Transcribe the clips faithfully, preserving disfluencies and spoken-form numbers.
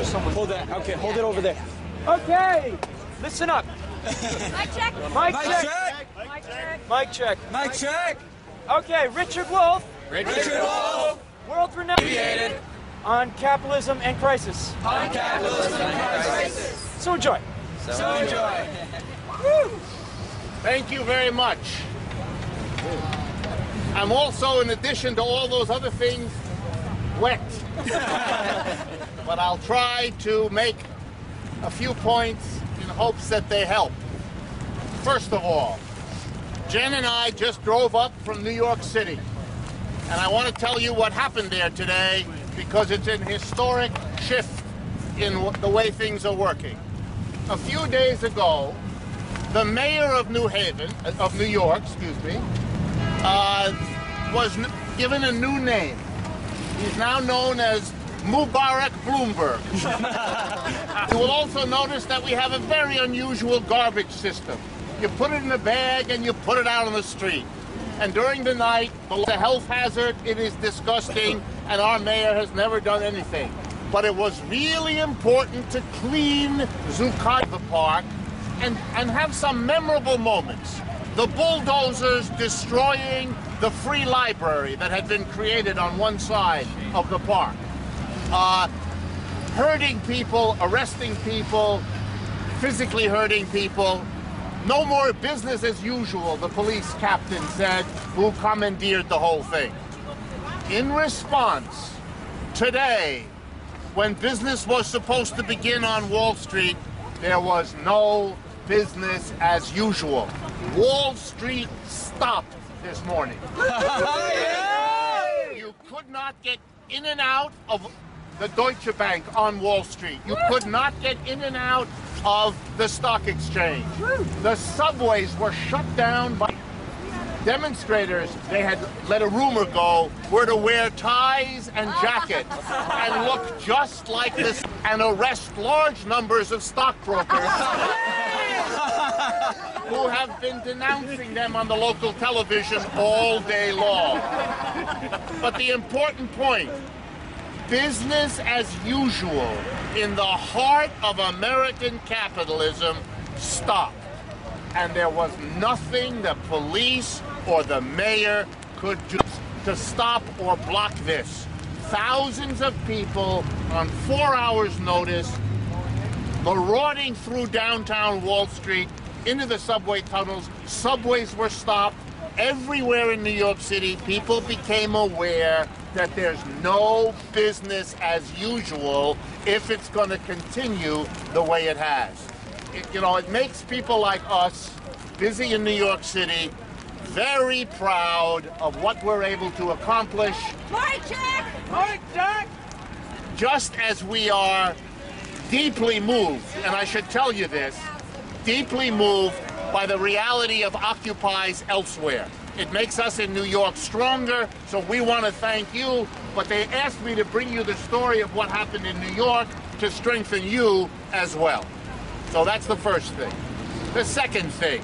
someone. Hold that. Okay, hold it over there. Okay, listen up. Mic check. Mic Mic check. check. Mic check. Mic check. Mic check. Okay, Richard Wolff, Richard Wolff. world renowned on capitalism and crisis. On capitalism and crisis. So enjoy. So enjoy. Thank you very much. I'm also, in addition to all those other things, wet. But I'll try to make a few points in hopes that they help. First of all, Jen and I just drove up from New York City. And I want to tell you what happened there today because it's an historic shift in the way things are working. A few days ago, the mayor of New Haven, of New York, excuse me, uh, was n given a new name. He's now known as Mubarak Bloomberg. You will also notice that we have a very unusual garbage system. You put it in a bag and you put it out on the street. And during the night, it's a health hazard, it is disgusting, and our mayor has never done anything. But it was really important to clean Zuccotti Park and, and have some memorable moments. The bulldozers destroying the free library that had been created on one side of the park. Uh, hurting people, arresting people, physically hurting people. No more business as usual, the police captain said, who commandeered the whole thing. In response, today, when business was supposed to begin on Wall Street, there was no business as usual. Wall Street stopped this morning. You could not get in and out of the Deutsche Bank on Wall Street. You could not get in and out of the stock exchange. The subways were shut down by demonstrators. They had let a rumor go were to wear ties and jackets and look just like this and arrest large numbers of stockbrokers who have been denouncing them on the local television all day long. But the important point, business as usual in the heart of American capitalism stopped. And there was nothing the police or the mayor could do to stop or block this. Thousands of people on four hours' notice marauding through downtown Wall Street into the subway tunnels. Subways were stopped. Everywhere in New York City, people became aware that there's no business as usual if it's going to continue the way it has. It, you know, it makes people like us, busy in New York City, very proud of what we're able to accomplish. Mic check. Mic check. Just as we are deeply moved, and I should tell you this, deeply moved by the reality of Occupy's elsewhere. It makes us in New York stronger, so we want to thank you, but they asked me to bring you the story of what happened in New York to strengthen you as well. So that's the first thing. The second thing,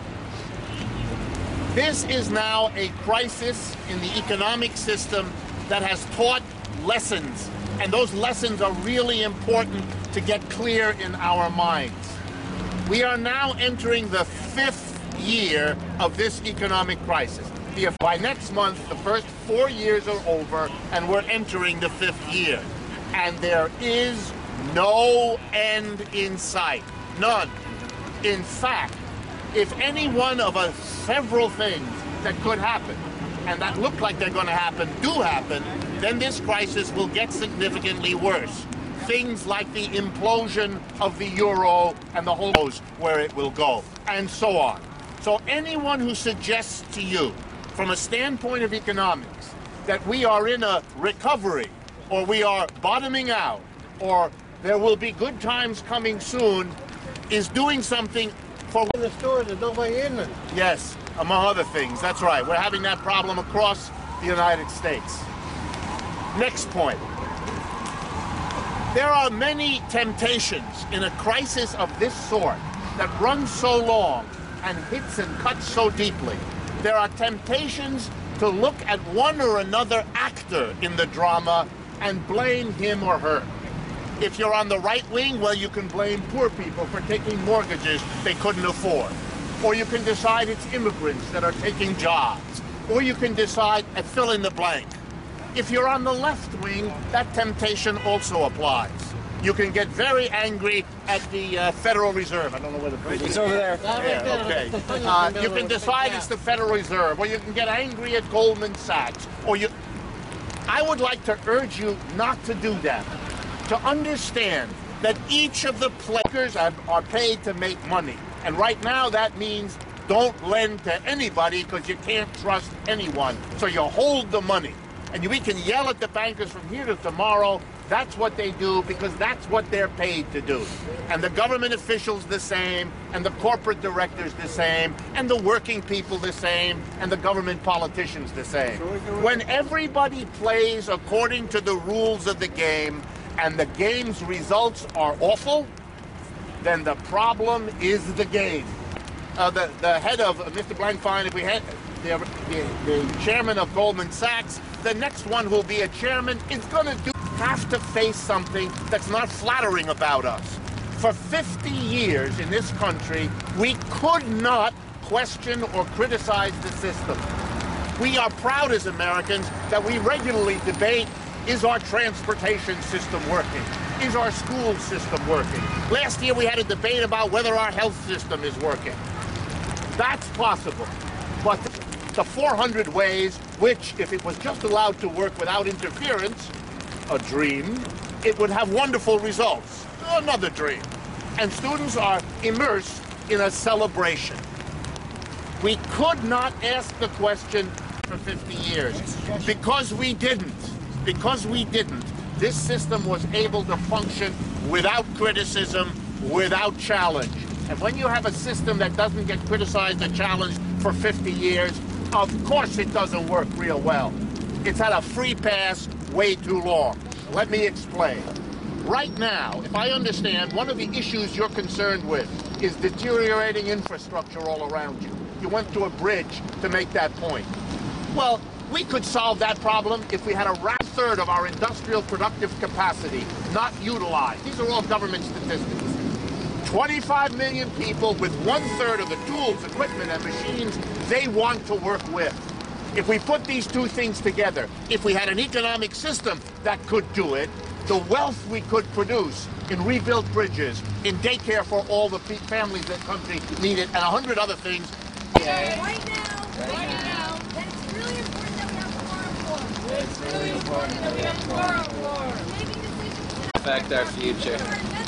this is now a crisis in the economic system that has taught lessons, and those lessons are really important to get clear in our minds. We are now entering the fifth year of this economic crisis. By next month, the first four years are over, and we're entering the fifth year. And there is no end in sight. None. In fact, if any one of us several things that could happen, and that look like they're going to happen, do happen, then this crisis will get significantly worse. Things like the implosion of the euro and the whole where it will go, and so on. So anyone who suggests to you, from a standpoint of economics, that we are in a recovery, or we are bottoming out, or there will be good times coming soon, is doing something for in the stores that nobody in them. Yes, among other things. That's right. We're having that problem across the United States. Next point. There are many temptations in a crisis of this sort that runs so long and hits and cuts so deeply. There are temptations to look at one or another actor in the drama and blame him or her. If you're on the right wing, well, you can blame poor people for taking mortgages they couldn't afford. Or you can decide it's immigrants that are taking jobs. Or you can decide and fill in the blank. If you're on the left wing, that temptation also applies. You can get very angry at the uh, Federal Reserve. I don't know where the president It's over there. Yeah, okay. Uh, you can decide it's the Federal Reserve, or you can get angry at Goldman Sachs, or you... I would like to urge you not to do that. To understand that each of the players are, are paid to make money. And right now that means don't lend to anybody because you can't trust anyone. So you hold the money. And we can yell at the bankers from here to tomorrow. That's what they do because that's what they're paid to do. And the government officials the same, and the corporate directors the same, and the working people the same, and the government politicians the same. When everybody plays according to the rules of the game, and the game's results are awful, then the problem is the game. Uh, the, the head of uh, Mister Blankfein, if we had the, the, the chairman of Goldman Sachs, the next one who'll be a chairman is going to do have to face something that's not flattering about us. For fifty years in this country, we could not question or criticize the system. We are proud as Americans that we regularly debate, is our transportation system working? Is our school system working? Last year we had a debate about whether our health system is working. That's possible. But the four hundred ways, which, if it was just allowed to work without interference, a dream, it would have wonderful results. Another dream. And students are immersed in a celebration. We could not ask the question for fifty years. Because we didn't. Because we didn't. This system was able to function without criticism, without challenge. And when you have a system that doesn't get criticized or challenged for fifty years, of course it doesn't work real well. It's had a free pass way too long. Let me explain. Right now, if I understand, one of the issues you're concerned with is deteriorating infrastructure all around you. You went to a bridge to make that point. Well, we could solve that problem if we had a round third of our industrial productive capacity not utilized. These are all government statistics. twenty-five million people with one third of the tools, equipment, and machines they want to work with. If we put these two things together, if we had an economic system that could do it, the wealth we could produce in rebuilt bridges, in daycare for all the families that country need it, and a hundred other things. Yeah. Right now, right now, that it's really important that we have foreign war. It's really important that we have foreign war. Making decisions that Affect our future.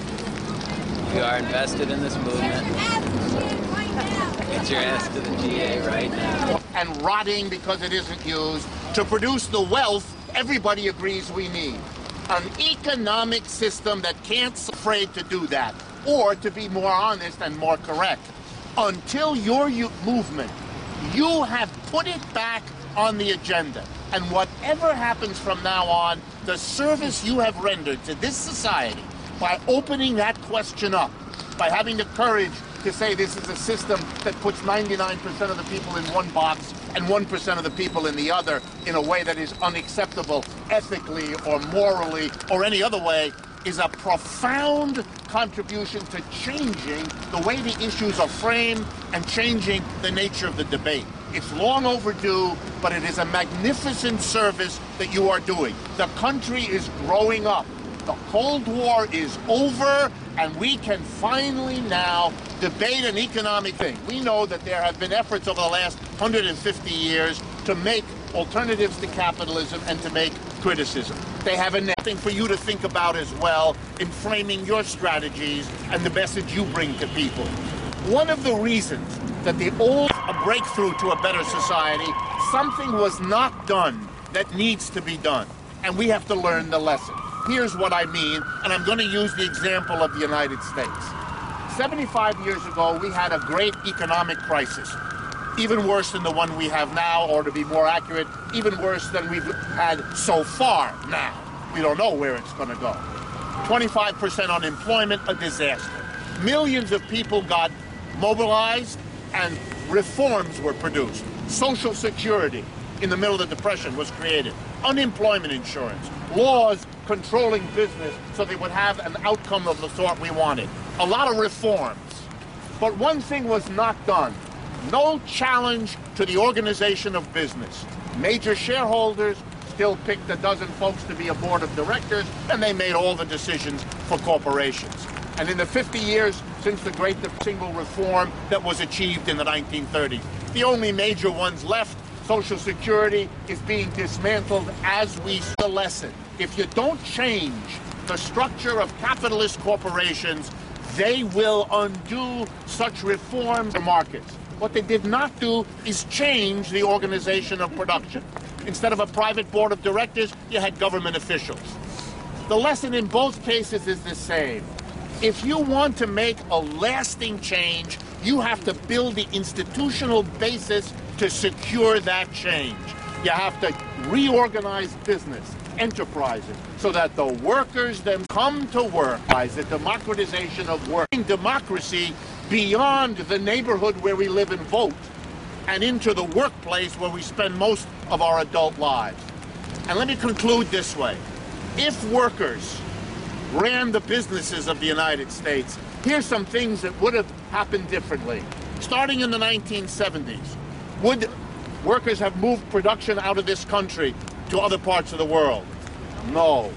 we are invested in this movement. Right now. Get your ass to the G A right now. And rotting because it isn't used to produce the wealth everybody agrees we need. An economic system that can't be afraid to do that, or to be more honest and more correct. Until your movement, you have put it back on the agenda. And whatever happens from now on, the service you have rendered to this society by opening that question up, by having the courage to say this is a system that puts ninety-nine percent of the people in one box and one percent of the people in the other in a way that is unacceptable ethically or morally or any other way, is a profound contribution to changing the way the issues are framed and changing the nature of the debate. It's long overdue, but it is a magnificent service that you are doing. The country is growing up. The Cold War is over, and we can finally now debate an economic thing. We know that there have been efforts over the last one hundred fifty years to make alternatives to capitalism and to make criticism. They have a thing for you to think about as well in framing your strategies and the message you bring to people. One of the reasons that the old a breakthrough to a better society, something was not done that needs to be done, and we have to learn the lesson. Here's what I mean, and I'm going to use the example of the United States. seventy-five years ago, we had a great economic crisis, even worse than the one we have now, or to be more accurate, even worse than we've had so far now. We don't know where it's going to go. twenty-five percent unemployment, a disaster. Millions of people got mobilized, and reforms were produced. Social Security in the middle of the Depression was created. Unemployment insurance. Laws controlling business so they would have an outcome of the sort we wanted. A lot of reforms. But one thing was not done. No challenge to the organization of business. Major shareholders still picked a dozen folks to be a board of directors, and they made all the decisions for corporations. And in the fifty years since the great single reform that was achieved in the nineteen thirties, the only major ones left, Social Security, is being dismantled as we see the lesson. If you don't change the structure of capitalist corporations, they will undo such reforms in markets. What they did not do is change the organization of production. Instead of a private board of directors, you had government officials. The lesson in both cases is the same. If you want to make a lasting change, you have to build the institutional basis to secure that change. You have to reorganize business, enterprises, so that the workers then come to work. The democratization of work. Democracy beyond the neighborhood where we live and vote and into the workplace where we spend most of our adult lives. And let me conclude this way. If workers ran the businesses of the United States, here's some things that would have happened differently. Starting in the nineteen seventies, would workers have moved production out of this country to other parts of the world? No.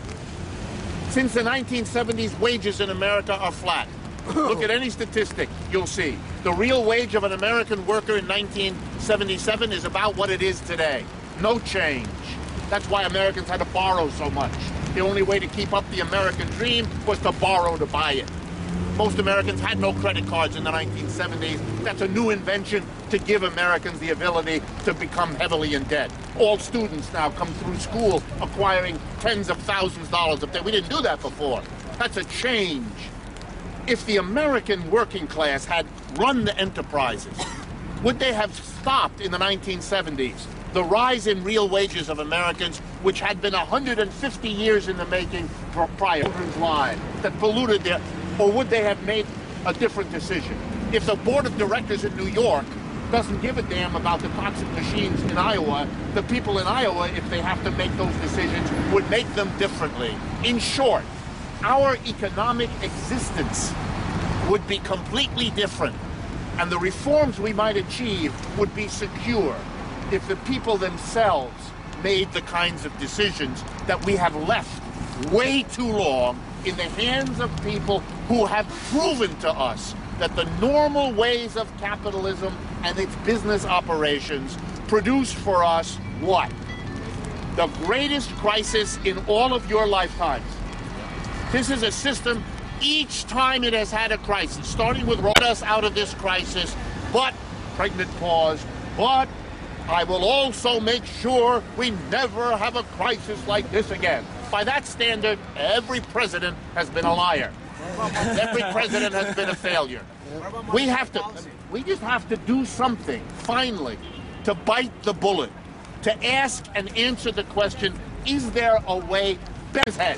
Since the nineteen seventies, wages in America are flat. Look at any statistic, you'll see. The real wage of an American worker in nineteen seventy-seven is about what it is today. No change. That's why Americans had to borrow so much. The only way to keep up the American dream was to borrow to buy it. Most Americans had no credit cards in the nineteen seventies. That's a new invention to give Americans the ability to become heavily in debt. All students now come through school acquiring tens of thousands of dollars of debt. We didn't do that before. That's a change. If the American working class had run the enterprises, would they have stopped in the nineteen seventies the rise in real wages of Americans, which had been one hundred fifty years in the making for prior children's lives, that polluted their, or would they have made a different decision? If the board of directors in New York doesn't give a damn about the toxic machines in Iowa, the people in Iowa, if they have to make those decisions, would make them differently. In short, our economic existence would be completely different, and the reforms we might achieve would be secure if the people themselves made the kinds of decisions that we have left way too long in the hands of people who have proven to us that the normal ways of capitalism and its business operations produce for us what? The greatest crisis in all of your lifetimes. This is a system, each time it has had a crisis, starting with brought us out of this crisis, but, pregnant pause, but I will also make sure we never have a crisis like this again. By that standard, every president has been a liar. Every president has been a failure. We have to, we just have to do something, finally, to bite the bullet, to ask and answer the question, is there a way better head?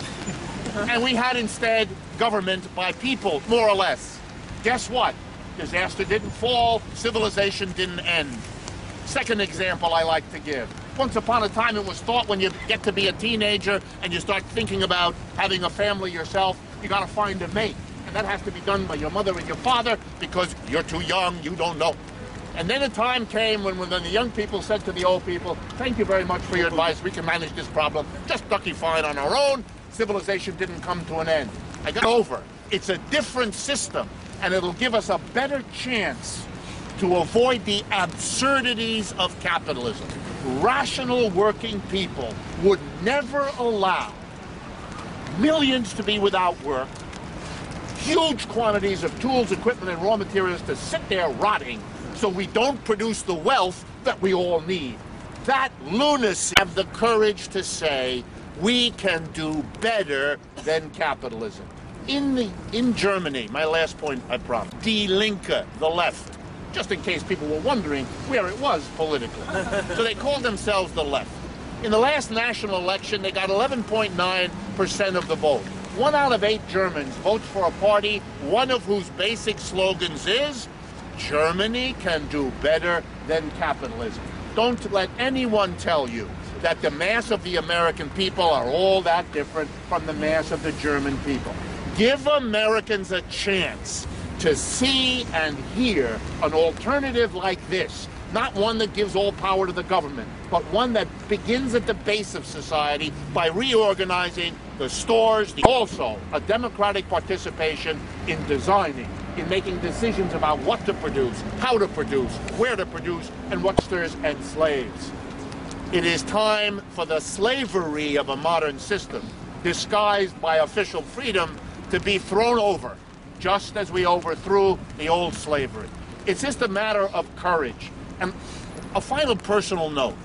And we had instead government by people, more or less. Guess what? Disaster didn't fall, civilization didn't end. Second example I like to give. Once upon a time it was thought when you get to be a teenager and you start thinking about having a family yourself, you gotta find a mate. And that has to be done by your mother and your father because you're too young, you don't know. And then a time came when, when the young people said to the old people, thank you very much for your advice, we can manage this problem just ducky fine on our own. Civilization didn't come to an end. I got over. It's a different system, and it'll give us a better chance to avoid the absurdities of capitalism. Rational working people would never allow millions to be without work, huge quantities of tools, equipment, and raw materials to sit there rotting so we don't produce the wealth that we all need. That lunacy have the courage to say, we can do better than capitalism. In the in Germany, my last point, I promise, Die Linke, the left, just in case people were wondering where it was politically. So they called themselves the left. In the last national election, they got eleven point nine percent of the vote. One out of eight Germans votes for a party, one of whose basic slogans is, Germany can do better than capitalism. Don't let anyone tell you that the mass of the American people are all that different from the mass of the German people. Give Americans a chance to see and hear an alternative like this. Not one that gives all power to the government, but one that begins at the base of society by reorganizing the stores, the, also a democratic participation in designing, in making decisions about what to produce, how to produce, where to produce, and what masters and slaves. It is time for the slavery of a modern system, disguised by official freedom, to be thrown over, just as we overthrew the old slavery. It's just a matter of courage. And a final personal note.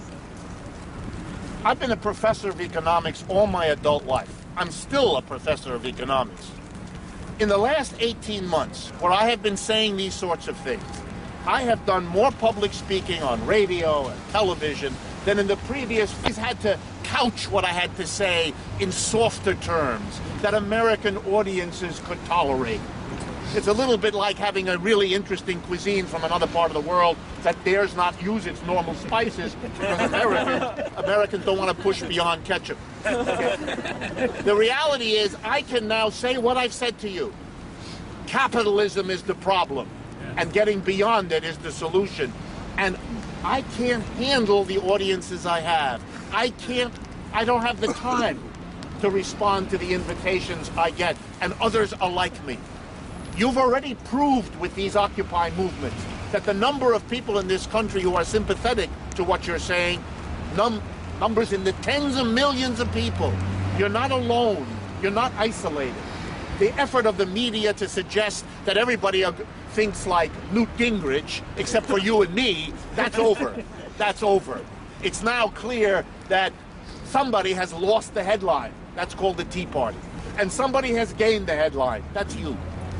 I've been a professor of economics all my adult life. I'm still a professor of economics. In the last eighteen months, where I have been saying these sorts of things, I have done more public speaking on radio and television than in the previous. I've had to couch what I had to say in softer terms that American audiences could tolerate. It's a little bit like having a really interesting cuisine from another part of the world that dares not use its normal spices because Americans, Americans don't want to push beyond ketchup. The reality is I can now say what I've said to you. Capitalism is the problem, and getting beyond it is the solution. And I can't handle the audiences I have. I can't, I don't have the time to respond to the invitations I get, and others are like me. You've already proved with these Occupy movements that the number of people in this country who are sympathetic to what you're saying, num numbers in the tens of millions of people. You're not alone. You're not isolated. The effort of the media to suggest that everybody thinks like Newt Gingrich, except for you and me, that's over. That's over. It's now clear that somebody has lost the headline. That's called the Tea Party. And somebody has gained the headline. That's you.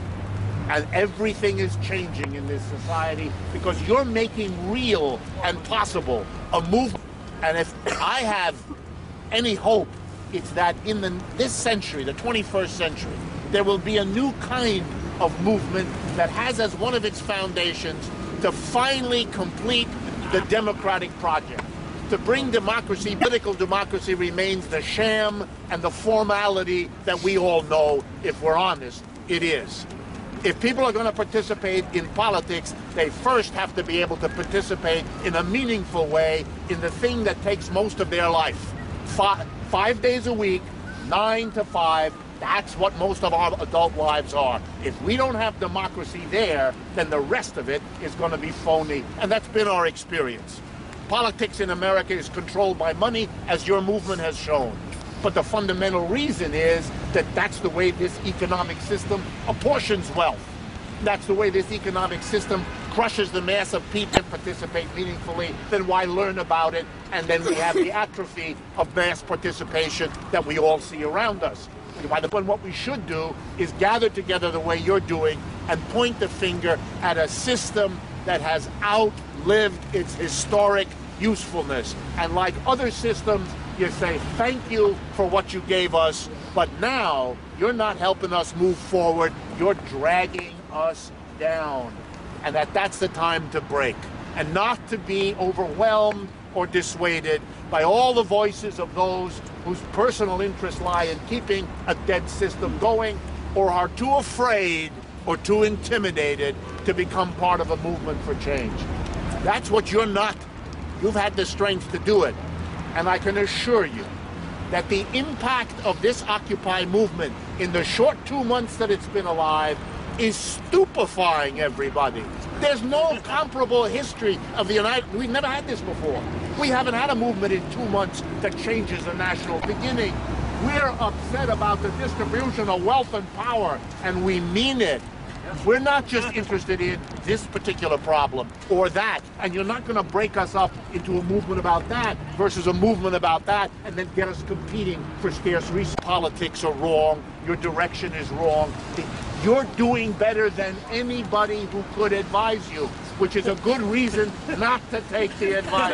And everything is changing in this society because you're making real and possible a movement. And if I have any hope, it's that in the, this century, the twenty-first century, there will be a new kind of movement that has as one of its foundations to finally complete the democratic project. To bring democracy, political democracy remains the sham and the formality that we all know, if we're honest, it is. If people are going to participate in politics, they first have to be able to participate in a meaningful way in the thing that takes most of their life. Five, five days a week, nine to five, that's what most of our adult lives are. If we don't have democracy there, then the rest of it is going to be phony, and that's been our experience. Politics in America is controlled by money, as your movement has shown. But the fundamental reason is that that's the way this economic system apportions wealth. That's the way this economic system crushes the mass of people that participate meaningfully. Then why learn about it? And then we have the atrophy of mass participation that we all see around us. When what we should do is gather together the way you're doing and point the finger at a system that has outlived its historic usefulness. And like other systems, you say, thank you for what you gave us, but now you're not helping us move forward. You're dragging us down. And that that's the time to break, and not to be overwhelmed or dissuaded by all the voices of those whose personal interests lie in keeping a dead system going, or are too afraid or too intimidated to become part of a movement for change. That's what you're not. You've had the strength to do it. And I can assure you that the impact of this Occupy movement in the short two months that it's been alive is stupefying everybody. There's no comparable history of the United... We've never had this before. We haven't had a movement in two months that changes the national beginning. We're upset about the distribution of wealth and power, and we mean it. We're not just interested in this particular problem or that, and you're not going to break us up into a movement about that versus a movement about that and then get us competing for scarce resources. Politics are wrong. Your direction is wrong. You're doing better than anybody who could advise you, which is a good reason not to take the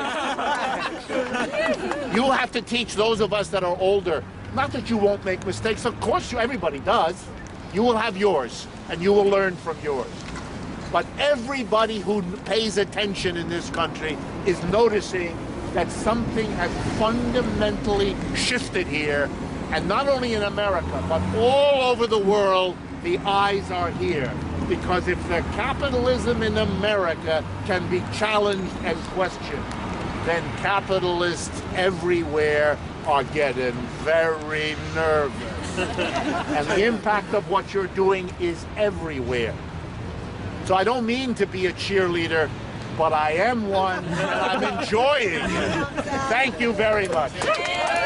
advice. You'll have to teach those of us that are older. Not that you won't make mistakes. Of course, you, everybody does. You will have yours, and you will learn from yours. But everybody who pays attention in this country is noticing that something has fundamentally shifted here, and not only in America, but all over the world, the eyes are here. Because if the capitalism in America can be challenged and questioned, then capitalists everywhere are getting very nervous. And the impact of what you're doing is everywhere. So I don't mean to be a cheerleader, but I am one, and I'm enjoying it. Thank you very much. Thank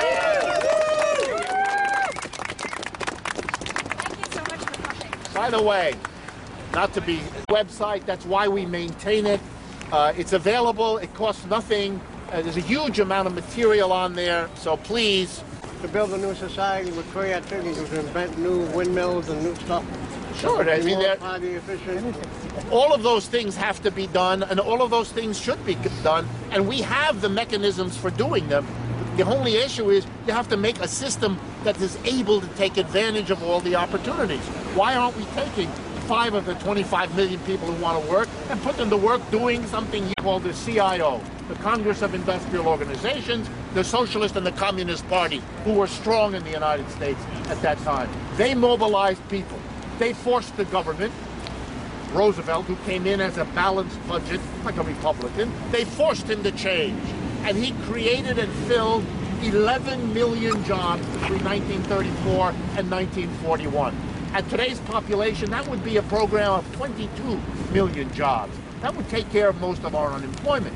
you so much for coming. By the way, not to be website, that's why we maintain it. Uh, it's available, it costs nothing. Uh, there's a huge amount of material on there, so please. To build a new society with creativity, to invent new windmills and new stuff. Sure, I mean, more they're- party efficient. all of those things have to be done, and all of those things should be done, and we have the mechanisms for doing them. The only issue is you have to make a system that is able to take advantage of all the opportunities. Why aren't we taking five of the twenty-five million people who want to work and put them to work doing something you call the C I O, the Congress of Industrial Organizations, the Socialist and the Communist Party, who were strong in the United States at that time. They mobilized people. They forced the government, Roosevelt, who came in as a balanced budget, like a Republican, they forced him to change. And he created and filled eleven million jobs between nineteen thirty-four and nineteen forty-one. At today's population, that would be a program of twenty-two million jobs. That would take care of most of our unemployment.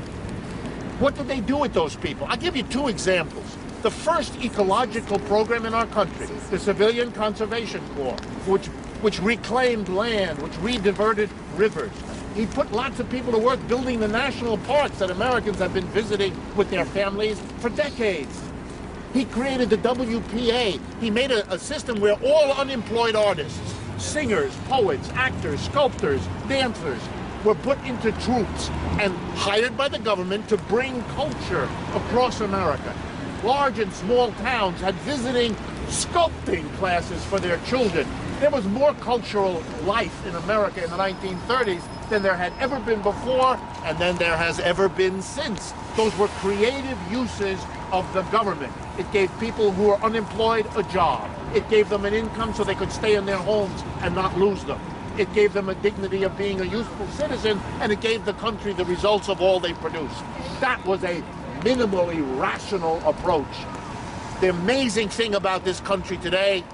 What did they do with those people? I'll give you two examples. The first ecological program in our country, the Civilian Conservation Corps, which, which reclaimed land, which re-diverted rivers. He put lots of people to work building the national parks that Americans have been visiting with their families for decades. He created the W P A. He made a, a system where all unemployed artists, singers, poets, actors, sculptors, dancers, were put into troops and hired by the government to bring culture across America. Large and small towns had visiting sculpting classes for their children. There was more cultural life in America in the nineteen thirties than there had ever been before, and then there has ever been since. Those were creative uses of the government. It gave people who were unemployed a job. It gave them an income so they could stay in their homes and not lose them. It gave them a dignity of being a useful citizen, and it gave the country the results of all they produced. That was a minimally rational approach. The amazing thing about this country today,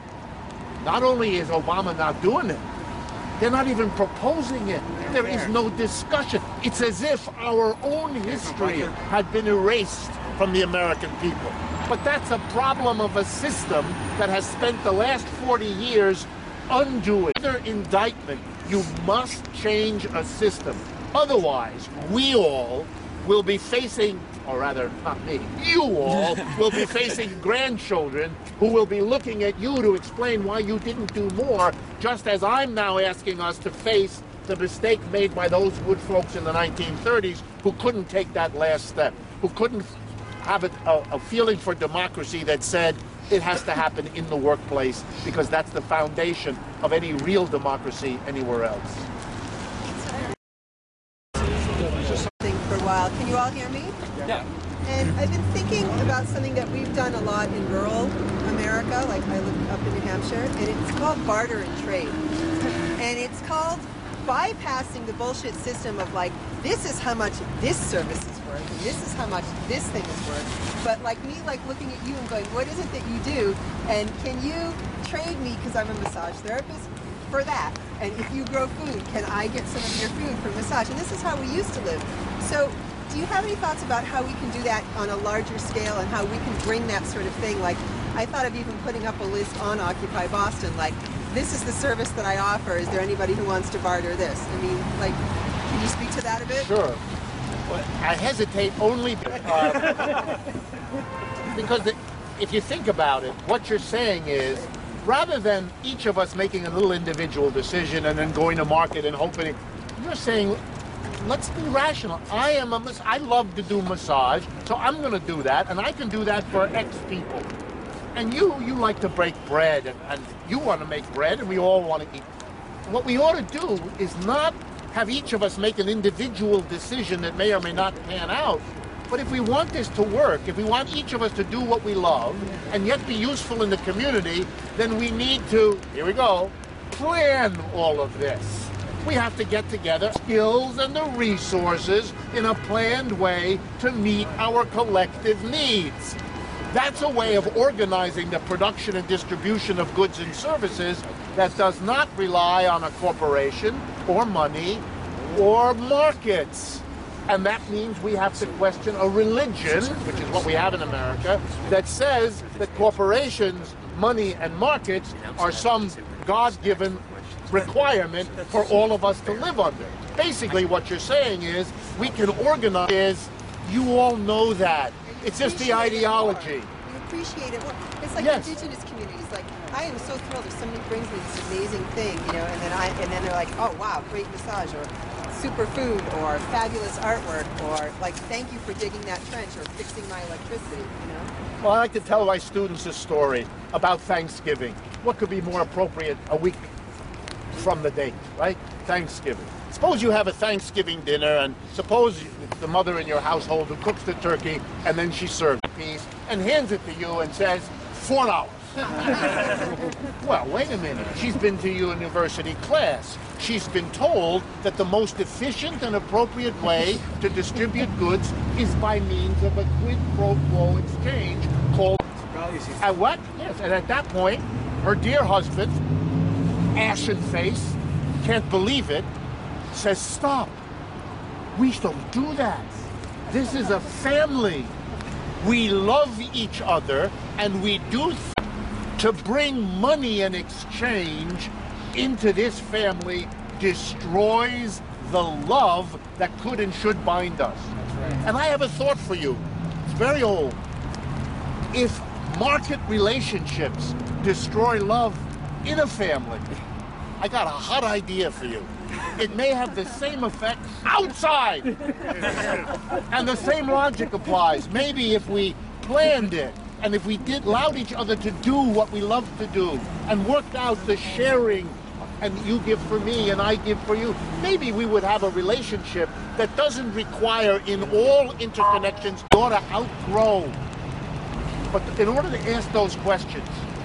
not only is Obama not doing it, they're not even proposing it. There is no discussion. It's as if our own history had been erased from the American people. But that's a problem of a system that has spent the last forty years undoing. Another indictment, you must change a system. Otherwise, we all will be facing, or rather, not me, you all will be facing grandchildren who will be looking at you to explain why you didn't do more, just as I'm now asking us to face the mistake made by those good folks in the nineteen thirties who couldn't take that last step, who couldn't have a, a, a feeling for democracy that said it has to happen in the workplace, because that's the foundation of any real democracy anywhere else. For a while. Can you all hear me? Yeah. And I've been thinking about something that we've done a lot in rural America, like I live up in New Hampshire, and it's called barter and trade. And it's called bypassing the bullshit system of like, this is how much this service is worth, and this is how much this thing is worth. But like me, like looking at you and going, what is it that you do? And can you trade me, because I'm a massage therapist, for that? And if you grow food, can I get some of your food for massage? And this is how we used to live. So do you have any thoughts about how we can do that on a larger scale and how we can bring that sort of thing? Like, I thought of even putting up a list on Occupy Boston, like, this is the service that I offer. Is there anybody who wants to barter this? I mean, like, can you speak to that a bit? Sure. Well, I hesitate only uh, because the, if you think about it, what you're saying is, rather than each of us making a little individual decision and then going to market and hoping, you're saying, let's be rational. I am a, I love to do massage, so I'm going to do that, and I can do that for X people. And you, you like to break bread, and, and you want to make bread, and we all want to eat. What we ought to do is not have each of us make an individual decision that may or may not pan out, But if we want this to work, if we want each of us to do what we love and yet be useful in the community, then we need to, here we go, plan all of this. We have to get together skills and the resources in a planned way to meet our collective needs. That's a way of organizing the production and distribution of goods and services that does not rely on a corporation or money or markets. And that means we have to question a religion, which is what we have in America, that says that corporations, money, and markets are some God-given requirement for all of us to live under. Basically, what you're saying is we can organize. You all know that. It's just the ideology. We appreciate it. Well, it's like Yes. indigenous communities. Like, I am so thrilled if somebody brings me this amazing thing, you know, and then I and then they're like, oh wow, great massage, or super food, or fabulous artwork, or like, thank you for digging that trench or fixing my electricity, you know. Well, I like to tell my students a story about Thanksgiving. What could be more appropriate a week from the date, right? Thanksgiving. Suppose you have a Thanksgiving dinner, and suppose it's the mother in your household who cooks the turkey, and then she serves a piece and hands it to you and says, four dollars. Well, wait a minute. She's been to university class. She's been told that the most efficient and appropriate way to distribute goods is by means of a quid pro quo exchange called... At what? Yes, and at that point, her dear husband, ashen face, can't believe it, says, stop. We don't do that. This is a family. We love each other, and we do th- to bring money and exchange into this family destroys the love that could and should bind us. And I have a thought for you. It's very old. If market relationships destroy love in a family, I got a hot idea for you. It may have the same effect outside. And the same logic applies. Maybe if we planned it, and if we did allowed each other to do what we love to do, and worked out the sharing, and you give for me and I give for you, maybe we would have a relationship that doesn't require in all interconnections in order to outgrow. But in order to ask those questions,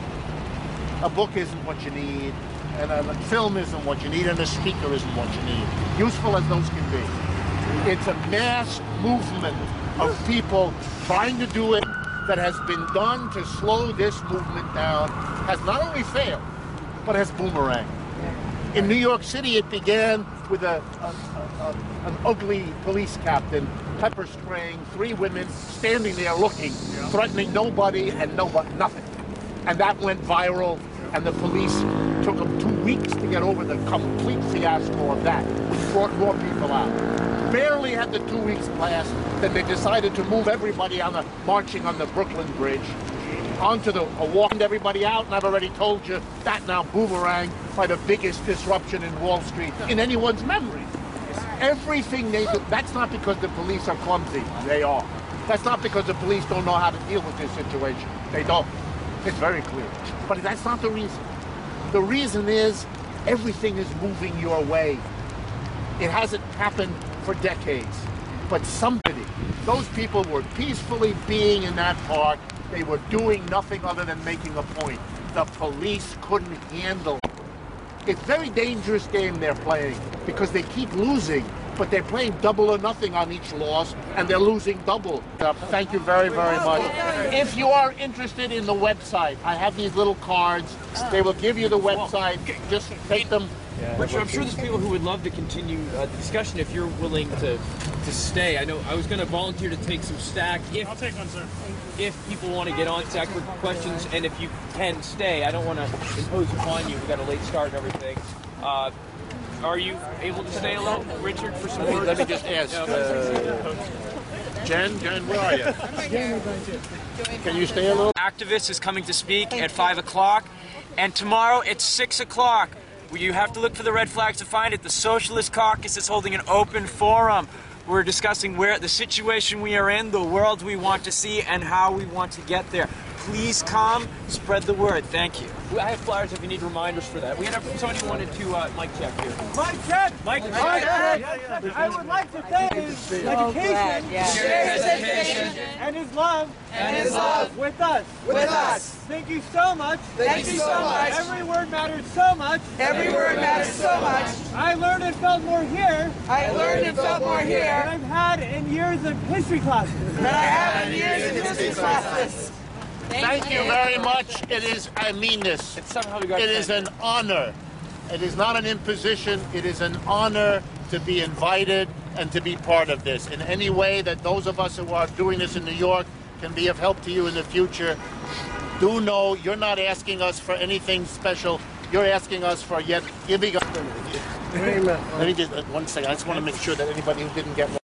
a book isn't what you need, and a film isn't what you need, and a speaker isn't what you need, useful as those can be. It's a mass movement of people trying to do it that has been done to slow this movement down, has not only failed, but has boomeranged. In New York City, it began with a, a, a, a, an ugly police captain pepper spraying three women standing there looking, threatening nobody and nobody, nothing. And that went viral, and the police took them two weeks to get over the complete fiasco of that, which brought more people out. Barely had the two weeks passed, then they decided to move everybody on the marching on the Brooklyn Bridge onto the uh, walked everybody out, and I've already told you that now boomerang by the biggest disruption in Wall Street in anyone's memory. Everything they do, that's not because the police are clumsy. They are. That's not because the police don't know how to deal with this situation. They don't. It's very clear. But that's not the reason. The reason is everything is moving your way. It hasn't happened for decades. But somebody, those people were peacefully being in that park. They were doing nothing other than making a point. The police couldn't handle it. It's a very dangerous game they're playing because they keep losing, but they're playing double or nothing on each loss, and they're losing double. Uh, thank you very, very much. If you are interested in the website, I have these little cards. They will give you the website. Just take them. Richard, I'm sure there's people who would love to continue uh, the discussion if you're willing to to stay. I know I was going to volunteer to take some stack. If, I'll take one, sir. If people want to get on stack for questions, and if you can stay, I don't want to impose upon you. We got a late start and everything. Uh, are you able to stay alone, Richard, for some words? Let me just ask, uh, Jen, Jen, where are you? Can you stay a little? Activist is coming to speak at five o'clock, and tomorrow it's six o'clock. You have to look for the red flags to find it. The Socialist Caucus is holding an open forum. We're discussing where the situation we are in, the world we want to see, and how we want to get there. Please come, spread the word. Thank you. I have flyers if you need reminders for that. We had a, somebody who wanted to uh, mic check here. Mike check! Mike, Mike check! I would like to thank his education, Share his education and his love, and his love with us. with us. Thank you so much. Thank you so much. Every word matters so much. Every word matters so much. I learned and felt more here I learned and felt more than here I've had in years of history classes. than I have in years in history classes. Thank you very much. It is, I mean this. and somehow we got It is an honor. It is not an imposition. It is an honor to be invited and to be part of this. In any way that those of us who are doing this in New York can be of help to you in the future, do know you're not asking us for anything special. You're asking us for yet giving us. Wait a minute. Let me just, uh, one second. I just want to make sure that anybody who didn't get one.